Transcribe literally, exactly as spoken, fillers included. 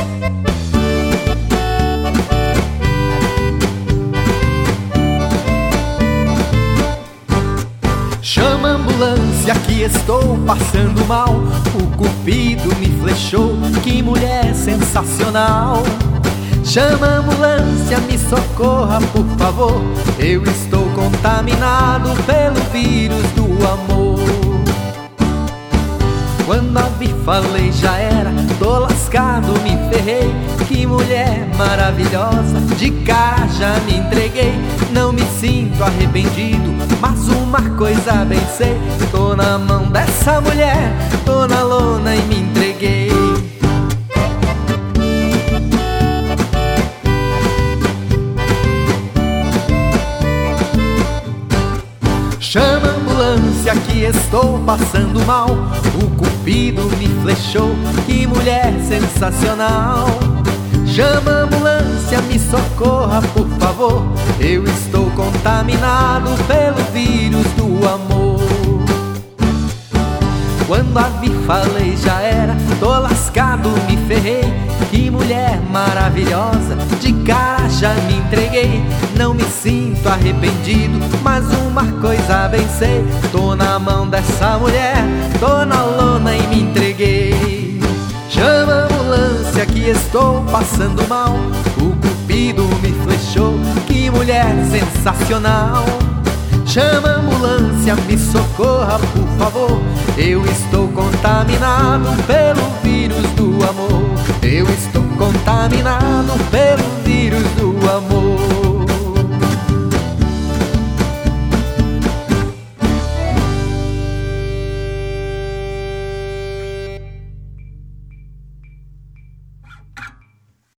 Chama a ambulância que estou passando mal. O cupido me flechou, que mulher sensacional. Chama a ambulância, me socorra por favor. Eu estou contaminado pelo vírus do amor. Quando a vi falei já era, tô lascado, me ferrei. Que mulher maravilhosa, de cara já me entreguei. Não me sinto arrependido, mas uma coisa bem sei: tô na mão dessa mulher, tô na lona e me entreguei. Chama a ambulância que estou passando mal. O cupido me flechou, que mulher sensacional. Chama a ambulância, me socorra por favor. Eu estou contaminado pelo vírus do amor. Quando a vi falei já era, tô lascado, me ferrei. Que mulher maravilhosa, de cara já me entreguei. Não me sinto arrependido, mas uma coisa bem sei: tô na mão dessa mulher, tô na lona e me entreguei. Chama a ambulância que estou passando mal. O cupido me flechou, que mulher sensacional. Chama a ambulância, me socorra por favor. Eu estou contaminado pelo vírus do